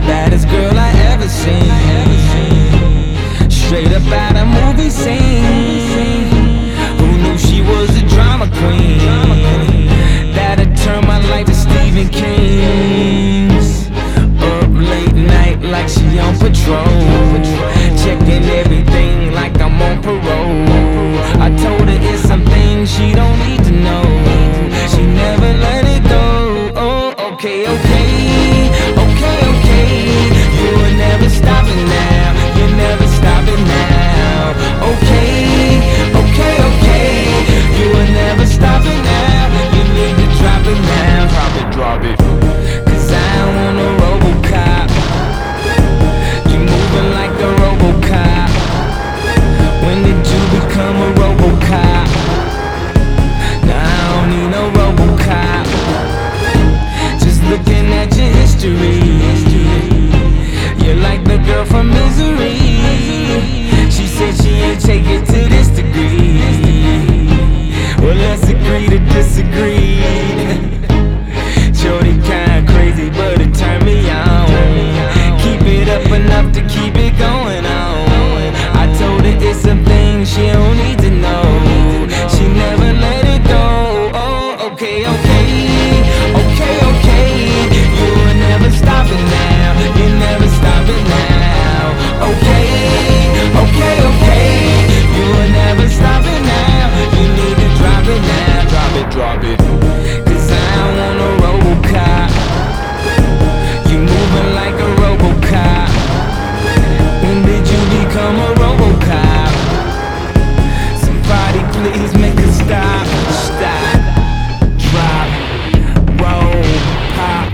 Baddest girl I ever seen. Straight up out a movie scene. Who knew she was a drama queen? That'd turn my life to Stephen King's. Up late night like she on patrol, checking everything like I'm on parole. I told her it's some things she don't need to know. She never let it go. Oh, okay, okay, okay, okay. You will never stop it now. You never stop it now. Okay, okay, okay. You will never stop it now. You need to drop it now. Drop it, drop it. 'Cause I don't want a RoboCop. You moving like a RoboCop. When did you become a RoboCop? Now I don't need no RoboCop. Just looking at your history, you're like the girl from Misery. She said she ain't take it to this degree. Well, let's agree to disagree. Shorty kinda crazy, but it turned me on. Keep it up enough to keep it going on. I told her it's some things she don't need to know. She never let it go. Oh, okay, okay, okay, okay. You will never stop it now. You never stop it now. Okay, okay, okay. You will never stop it now. You need to drop it now. Drop it, drop it. 'Cause I don't want a RoboCop. You moving like a RoboCop. When did you become a RoboCop? Somebody please make a stop. Stop, drop, roll, pop.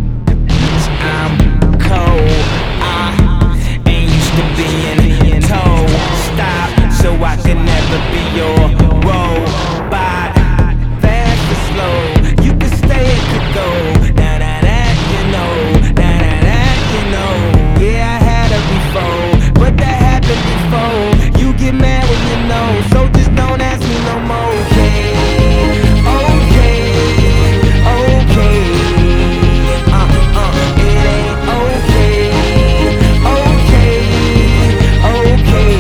I'm cold. I ain't used to being told stop, so I can never be your robot. Fast or slow, you can stay, it could go. Now that you know, you know. Yeah, I had her before, but that happened before. You get mad when you know, so just don't ask me no more. Okay, okay, okay. It ain't okay, okay, okay.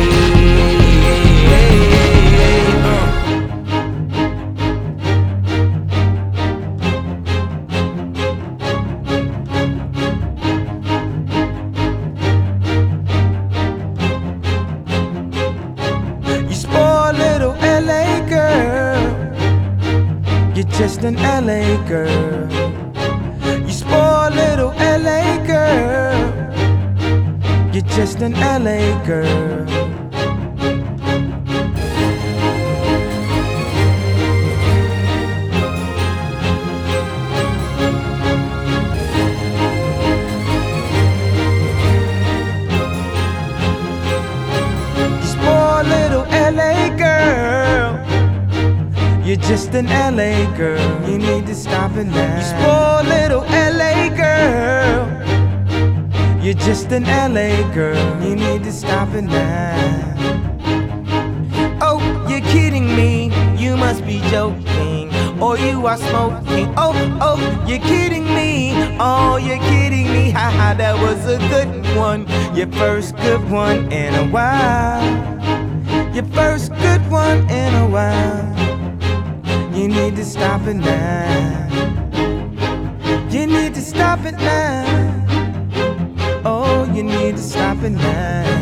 You spoiled little LA girl. You're just an LA girl. You spoiled little LA girl. You're just an LA girl. You spoiled little LA girl. You're just an LA girl. You need to stop it now. You spoiled little LA girl. You're just an LA girl. You need to stop it now. Oh, you're kidding me. You must be joking, or you are smoking. Oh, oh, you're kidding me. Oh, you're kidding me. Haha, that was a good one. Your first good one in a while. Your first good one in a while. You need to stop it now. You need to stop it now. Oh, you need to stop it now.